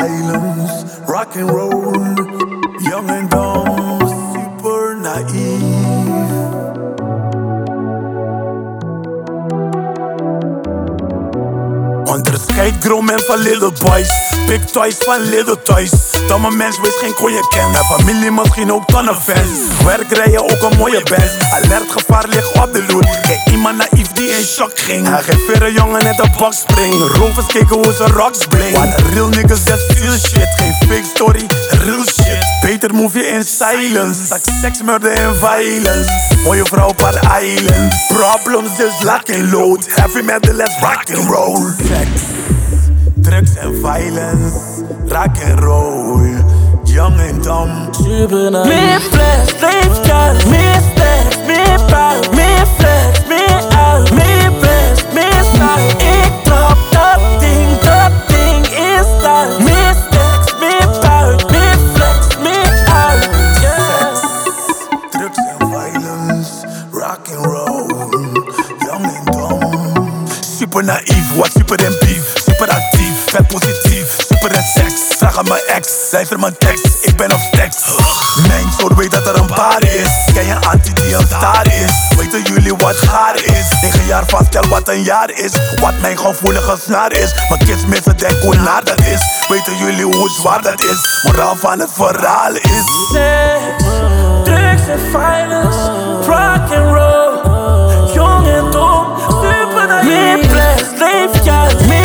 violence, rock and roll. Young and dumb, super naïef. Onderscheid grown van little boys. Big toys van little toys. Domme mens, wees geen konje ken. Mijn familie misschien ook tonnenfans. Werk rijden ook een mooie Benz. Alert gevaar ligt op de loer. Kijk iemand naïef die in shock ging. Hij geeft verre jongen net een bak spring. Rovers keken hoe ze rocks bling. What a real niggas that feel shit. Geen fake story, real shit. Beter move je in silence. Like sex, murder en violence. Mooie vrouw op haar island. Problems dus lock and load. Heavy metal, let's rock and roll. Sex, drugs en violence. Rock and roll. Young and dumb. Super naïef. Meer flex, leeftijd. Meer stacks, meer power. Meer flex, meer uit. Meer blast, meer style. Ik trap dat ding is style. Meer stacks, meer power. Meer flex, meer uit. Sex, drugs en violence. Rock and roll. Young and dumb. Super naïef, wat super en beef. Super actief, vet positief. Super en seks, vraag aan mijn ex. Cijfer mijn tekst, ik ben op stacks. Mijn soort weet dat er een paar is. Ken je anti die een star is? Weten jullie wat gaar is? 9 jaar vaststel wat een jaar is. Wat mijn gevoelige snaar is. Mijn kids missen denk hoe naar dat is. Weten jullie hoe zwaar dat is? Moraal van het verhaal is Sex, drugs en violence. Rock and roll. Jong en dom, super naïef. Meer blast, leeftijd.